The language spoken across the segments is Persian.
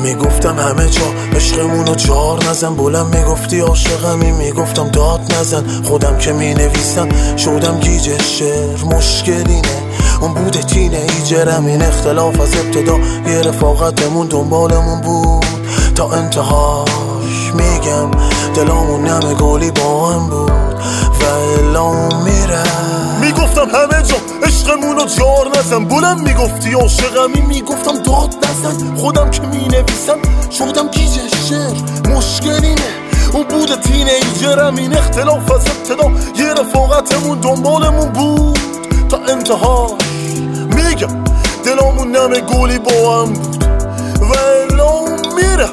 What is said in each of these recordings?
میگفتم همه جا عشقمونو جار نزن، بلند میگفتی عاشقمی میگفتم داد نزن. خودم که مینویسم شدم گیج شعر، مشکلینه اون بوده تینیجرم. این اختلاف از ابتدا یه رفاقتمون دنبالمون بود تا انتهاش. میگم دلامون نمه گلی با هم بود و الا میرم. میگفتم همه جا عشقمونو جار نزن، بلند میگفتی عاشقمی میگفتم داد نزن. خودم که مینویسم شدم گیج شعر، مشکلینه اون بوده تینیجرم. این اختلاف از ابتدا یه رفاقتمون دنبالمون بود تا انتهاش. میگم دلامون نمه گلی با هم بود و الا میرم.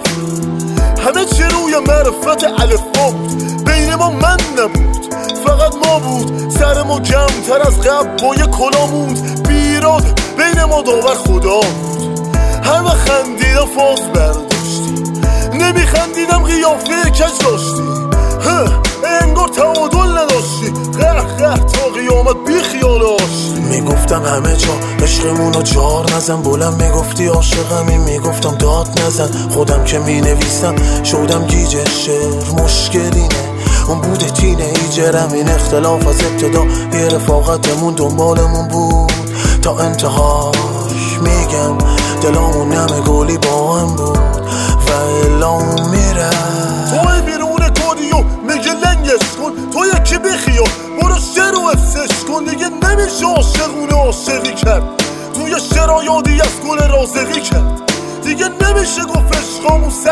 همه چی روی معرفت الفبا بود، بین ما من نبود فقط ما بود. سر ما کمتر از قبل با یه کلا موند، بیراده بین ما داور خدا بود. همه خندیدم فاز برداشتی، نمیخندیدم قیافه کج داشتی. انگار تعادل نداشتی، قه تا قیامت بی خیال آشتی. میگفتم همه جا عشقمونو جار نزن، بلند میگفتی عاشقمی میگفتم داد نزن. خودم که مینویسم شدم گیج شعر، مشکلینه اون بوده تینیجرم. این اختلاف از ابتدا یه رفاقتمون دنبالمون بود تا انتهاش. میگم دلامون نمه گلی با هم بود و الا میرم. توی بیرون کودیو میگه لنگش کن، تو یکی بخیا برو شعر و افسش کن. دیگه نمیشه عاشقونه عاشقی کرد، توی شعر یادی از گل رازقی کرد. دیگه نمیشه گفت عشقامون 100%.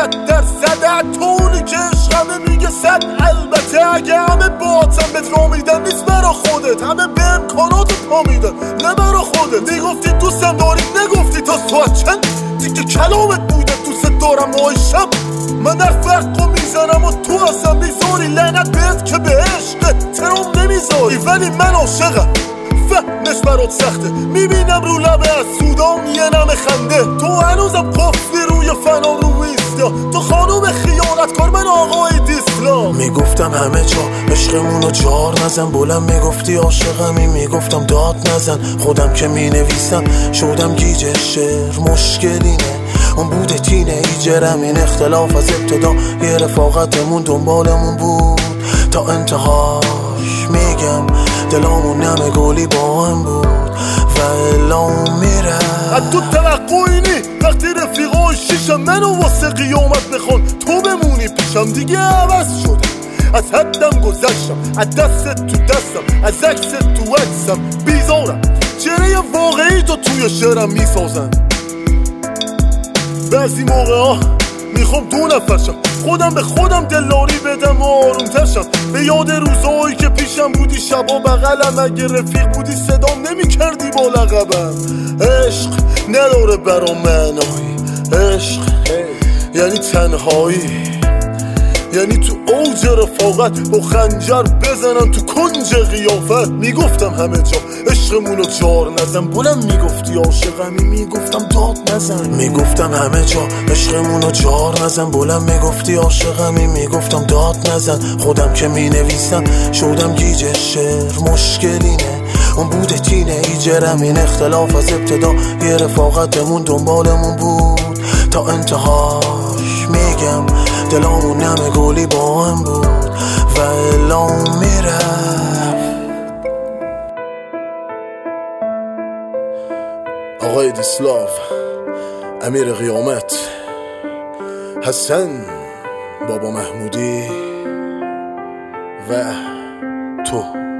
حتی اونی که عشقمه میگه 100. البته اگه همه باعتم بهت را میدن نیست برا خودت، همه به امکاناتت پا میدن نه برا خودت. میگفتی دوستم داری نگفتی تا ساعت چند، دیگه کلامت بوده دوست دارم آیشم. من در فرق میزنم و تو اصلا میذاری، لعنت بهت که به عشق ترام نمیذاری. ولی من عاشقم فهمش برات سخته، میبینم رو لبه از سودام یه نمه خنده. تو هنوزم قفلی روی فنا رو ایستا، تو خانوم خیانتکار من آقای دیسلام. میگفتم همه جا عشقمونو جار نزن، بلند میگفتی عاشقمی میگفتم داد نزن. خودم که مینویسم شدم گیج شعر، مشکلینه اون بوده تینیجرم. این اختلاف از ابتدا یه رفاقتمون دنبالمون بود تا انتهاش. میگم دلامون نمه گلی با هم بود و الا میرم. از تو توقعی نی وقتی رفیقای شیشم منو واسه قیامت بخون، تو بمونی پیشم. دیگه عوض شدم، از حدم گذشتم، از دست تو دستم، از عکس تو عکسم بیزارم. چهره واقعی تو توی شعرم میسازم. بعضی موقع ها میخوام دو نفرشم، خودم به خودم دلاری بدم و آروم ترشم. به یاد روزایی که پیشم بودی شبا بغلم، اگه رفیق بودی صدام نمی کردی با لقبم. عشق نداره برام معنایی، عشق یعنی تنهایی، یعنی تو اوج رفاقت با خنجر بزنم تو کنج قیافت. میگفتم همه جا عشقمونو جار نزن، بلند میگفتی عاشقمی میگفتم داد نزن. میگفتم همه جا عشقمونو جار نزن، بلند میگفتی عاشقمی میگفتم داد نزن. خودم که مینویسم شدم گیج شعر، مشکلینه اون بوده تینیجرم. این اختلاف از ابتدا یه رفاقتمون دنبالمون بود تا انتهاش. میگم دلامون نمه گلی با هم بود و الا میرم. آقای دیسلاو، امیر قیامت، حسن بابا محمودی و تو.